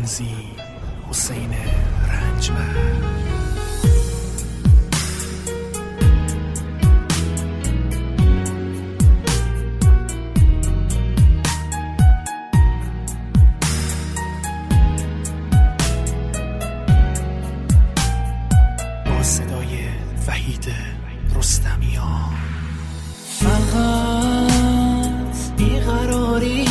رمزی حسین رنجبر. با صدای وحید رستمیان. فقط بیقراری،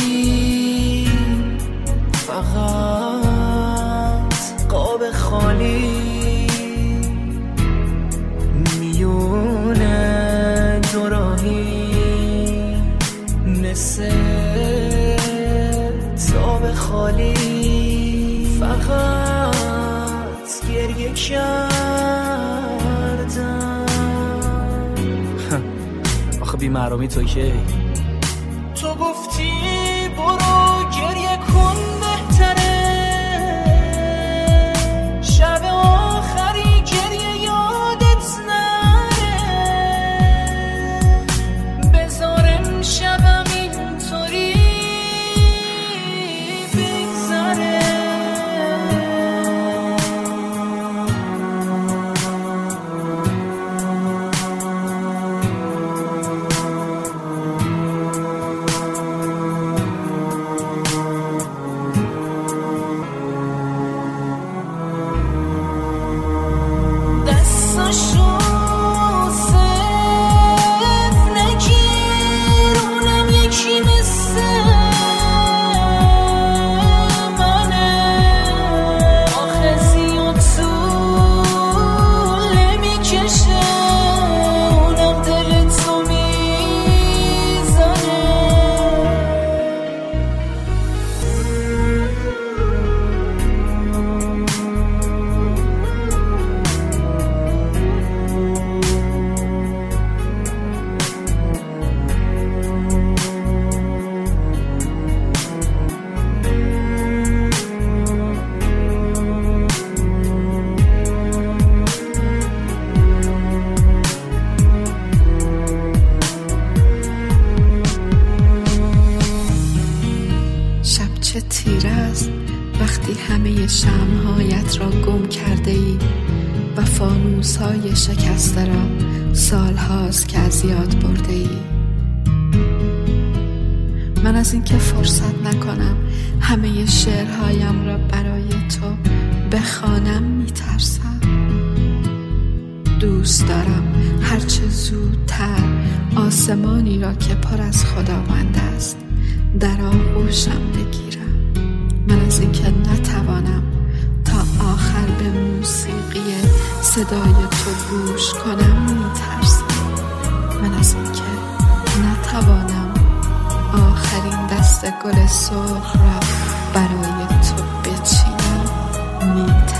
فقط قاب خالی میونه دوراهی مثل تاب خالی. فقط گریه کردم. آخه بی‌محرمی تو کی؟ تو گفتی برو گریه کن بهتره، شب آخری گریه یادت نره، بذارم شبم اینطوری بگذره. تیر است وقتی همه شمع‌هایت را گم کرده ای و فانوس‌های شکسته را سال‌هاست که از یاد برده ای. من از اینکه فرصت نکنم همه شعرهایم را برای تو بخوانم میترسم. دوست دارم هرچه زودتر آسمانی را که پر از خداوند است در آغوشم بگیرم. من از اینکه نتوانم تا آخر به موسیقی صدای تو گوش کنم میترسم. من از اینکه نتوانم آخرین دست گل سرخ را برای تو بچینم میترسم.